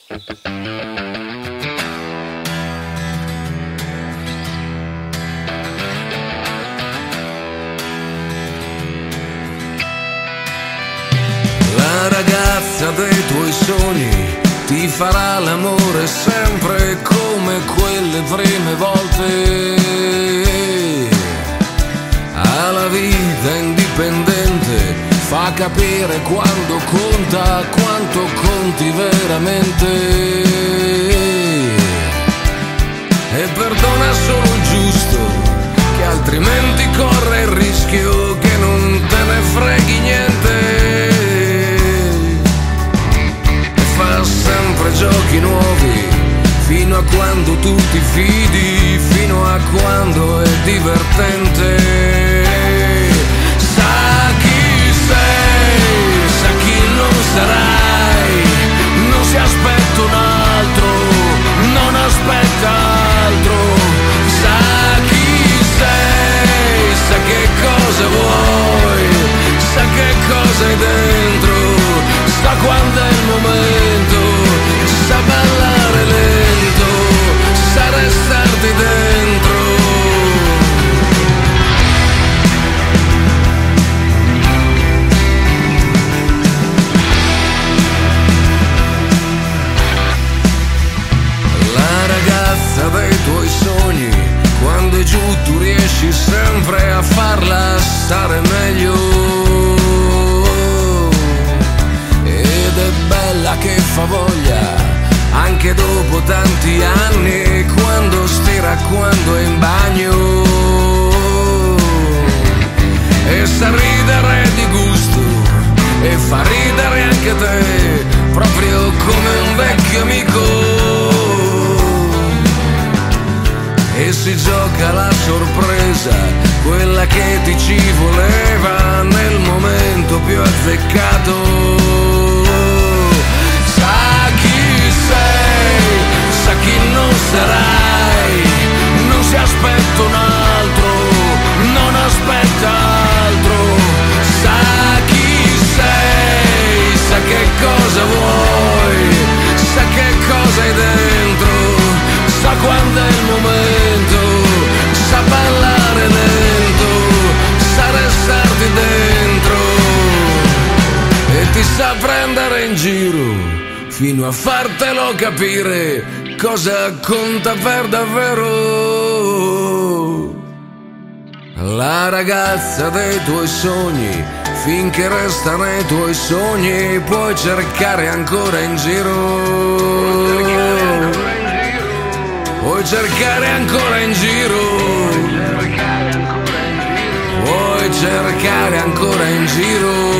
La ragazza dei tuoi sogni ti farà l'amore sempre come quelle prime volte. Ha la vita indipendente, fa capire quando conta, quanto conti veramente. E perdona solo il giusto, che altrimenti corre il rischio che non te ne freghi niente. Fa sempre giochi nuovi, fino a quando tu ti fidi, fino a quando è divertente. Sa chi sei, sa chi non sarai, non si aspetta un altro, non aspetta altro. Sa chi sei, sa che cosa vuoi, sa che cosa hai dentro, sa quando è il momento, sa ballare lento, sa restarti dentro. La ragazza dei tuoi sogni, quando è giù tu riesci sempre a farla stare meglio. È bella che fa voglia, anche dopo tanti anni, quando stira, quando è in bagno. E sa ridere di gusto, e fa ridere anche te, proprio come un vecchio amico. E si gioca la sorpresa, quella che ti ci voleva nel momento più azzeccato. Sa chi sei, sa chi non sarai, non si aspetta un altro, non aspetta altro. Sa chi sei, sa che cosa vuoi, sa che cosa hai dentro, sa quando è il momento, sa ballare lento, sa restarti dentro. E ti sa prendere in giro, fino a fartelo capire cosa conta per davvero. La ragazza dei tuoi sogni, finché resta nei tuoi sogni, puoi cercare ancora in giro. Puoi cercare ancora in giro. Puoi cercare ancora in giro.